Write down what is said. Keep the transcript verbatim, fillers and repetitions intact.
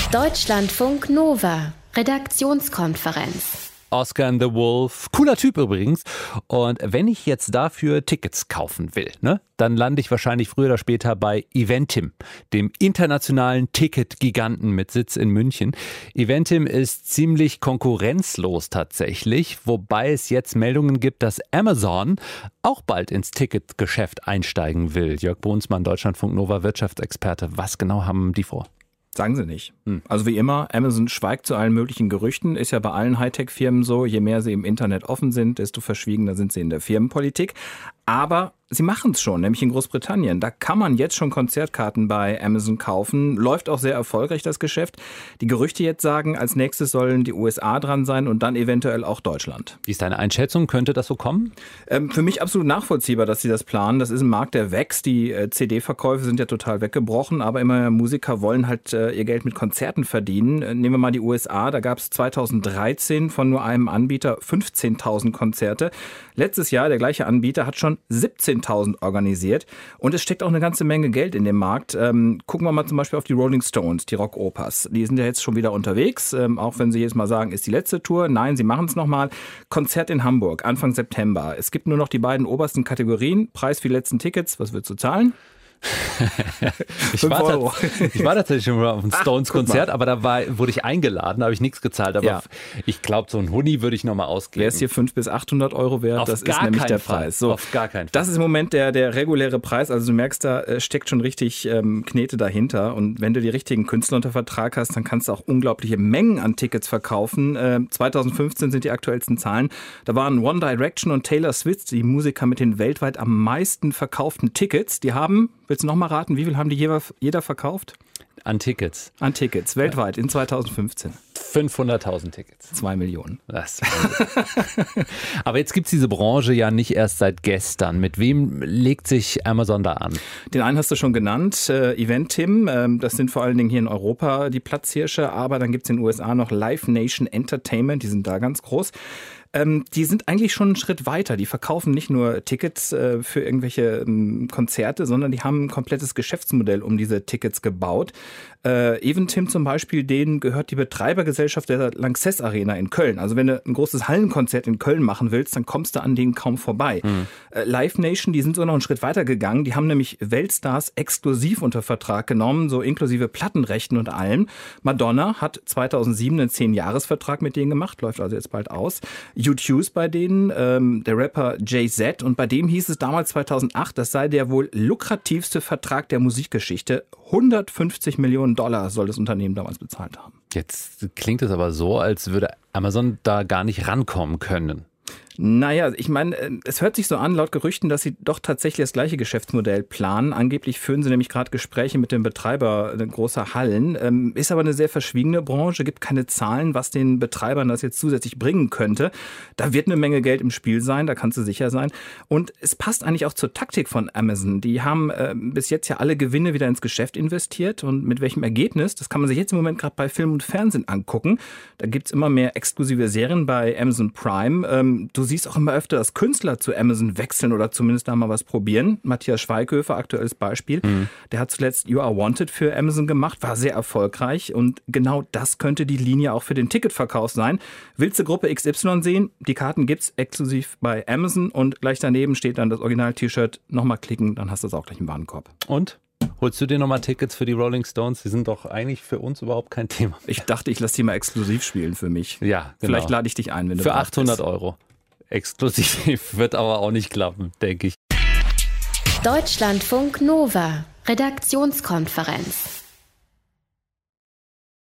Deutschlandfunk Nova, Redaktionskonferenz. Oscar and the Wolf, cooler Typ übrigens. Und wenn ich jetzt dafür Tickets kaufen will, ne, dann lande ich wahrscheinlich früher oder später bei Eventim, dem internationalen Ticketgiganten mit Sitz in München. Eventim ist ziemlich konkurrenzlos tatsächlich, wobei es jetzt Meldungen gibt, dass Amazon auch bald ins Ticketgeschäft einsteigen will. Jörg Bohnsmann, Deutschlandfunk Nova Wirtschaftsexperte. Was genau haben die vor? Sagen sie nicht. Also wie immer, Amazon schweigt zu allen möglichen Gerüchten. Ist ja bei allen Hightech-Firmen so. Je mehr sie im Internet offen sind, desto verschwiegener sind sie in der Firmenpolitik. Aber sie machen es schon, nämlich in Großbritannien. Da kann man jetzt schon Konzertkarten bei Amazon kaufen. Läuft auch sehr erfolgreich, das Geschäft. Die Gerüchte jetzt sagen, als nächstes sollen die U S A dran sein und dann eventuell auch Deutschland. Wie ist deine Einschätzung? Könnte das so kommen? Ähm, für mich absolut nachvollziehbar, dass sie das planen. Das ist ein Markt, der wächst. Die äh, C D-Verkäufe sind ja total weggebrochen. Aber immer mehr Musiker wollen halt äh, ihr Geld mit Konzerten verdienen. Äh, nehmen wir mal die U S A. Da gab es zweitausenddreizehn von nur einem Anbieter fünfzehntausend Konzerte. Letztes Jahr, der gleiche Anbieter hat schon siebzehntausend organisiert. Und es steckt auch eine ganze Menge Geld in dem Markt. Ähm, gucken wir mal zum Beispiel auf die Rolling Stones, die Rock-Opas. Die sind ja jetzt schon wieder unterwegs, ähm, auch wenn sie jedes Mal sagen, ist die letzte Tour. Nein, sie machen es nochmal. Konzert in Hamburg, Anfang September. Es gibt nur noch die beiden obersten Kategorien. Preis für die letzten Tickets, was würdest du zahlen? ich, war ich war tatsächlich schon mal auf einem Stones-Konzert, aber da war, wurde ich eingeladen, da habe ich nichts gezahlt. Aber ja. ich glaube, so ein Huni würde ich nochmal ausgeben. Wäre es hier fünfhundert bis achthundert Euro wert? Auf das gar ist nämlich der Fall. Preis. So, auf gar keinen Fall. Das ist im Moment der, der reguläre Preis. Also du merkst, da steckt schon richtig ähm, Knete dahinter. Und wenn du die richtigen Künstler unter Vertrag hast, dann kannst du auch unglaubliche Mengen an Tickets verkaufen. Äh, zweitausendfünfzehn sind die aktuellsten Zahlen. Da waren One Direction und Taylor Swift die Musiker mit den weltweit am meisten verkauften Tickets. Die haben, willst du noch mal raten, wie viel haben die jeder, jeder verkauft? An Tickets? An Tickets, weltweit in zweitausendfünfzehn. fünfhunderttausend Tickets. Zwei Millionen. Das Aber jetzt gibt es diese Branche ja nicht erst seit gestern. Mit wem legt sich Amazon da an? Den einen hast du schon genannt, äh, Eventim. Ähm, das sind vor allen Dingen hier in Europa die Platzhirsche. Aber dann gibt es in den U S A noch Live Nation Entertainment. Die sind da ganz groß. Ähm, die sind eigentlich schon einen Schritt weiter. Die verkaufen nicht nur Tickets äh, für irgendwelche ähm, Konzerte, sondern die haben ein komplettes Geschäftsmodell um diese Tickets gebaut. Äh, Eventim zum Beispiel, denen gehört die Betreibergesellschaft der Lanxess Arena in Köln. Also wenn du ein großes Hallenkonzert in Köln machen willst, dann kommst du an denen kaum vorbei. Mhm. Äh, Live Nation, die sind so noch einen Schritt weiter gegangen. Die haben nämlich Weltstars exklusiv unter Vertrag genommen, so inklusive Plattenrechten und allem. Madonna hat zweitausendsieben einen zehn-Jahres-Vertrag mit denen gemacht, läuft also jetzt bald aus. U zwei bei denen, ähm, der Rapper Jay-Z, und bei dem hieß es damals zweitausendacht, das sei der wohl lukrativste Vertrag der Musikgeschichte. hundertfünfzig Millionen Dollar soll das Unternehmen damals bezahlt haben. Jetzt klingt es aber so, als würde Amazon da gar nicht rankommen können. Naja, ich meine, es hört sich so an, laut Gerüchten, dass sie doch tatsächlich das gleiche Geschäftsmodell planen. Angeblich führen sie nämlich gerade Gespräche mit dem Betreiber großer Hallen. Ist aber eine sehr verschwiegene Branche, gibt keine Zahlen, was den Betreibern das jetzt zusätzlich bringen könnte. Da wird eine Menge Geld im Spiel sein, da kannst du sicher sein. Und es passt eigentlich auch zur Taktik von Amazon. Die haben äh, bis jetzt ja alle Gewinne wieder ins Geschäft investiert. Und mit welchem Ergebnis, das kann man sich jetzt im Moment gerade bei Film und Fernsehen angucken. Da gibt's immer mehr exklusive Serien bei Amazon Prime. Ähm, du Du siehst auch immer öfter, dass Künstler zu Amazon wechseln oder zumindest da mal was probieren. Matthias Schweighöfer, aktuelles Beispiel, mhm. der hat zuletzt You Are Wanted für Amazon gemacht, war sehr erfolgreich, und genau das könnte die Linie auch für den Ticketverkauf sein. Willst du Gruppe X Y sehen? Die Karten gibt's exklusiv bei Amazon, und gleich daneben steht dann das Original-T-Shirt. Nochmal klicken, dann hast du es auch gleich im Warenkorb. Und? Holst du dir nochmal Tickets für die Rolling Stones? Die sind doch eigentlich für uns überhaupt kein Thema. Ich dachte, ich lasse die mal exklusiv spielen für mich. Ja, genau. Vielleicht lade ich dich ein, wenn du für achthundert Euro. Exklusiv wird aber auch nicht klappen, denke ich. Deutschlandfunk Nova, Redaktionskonferenz.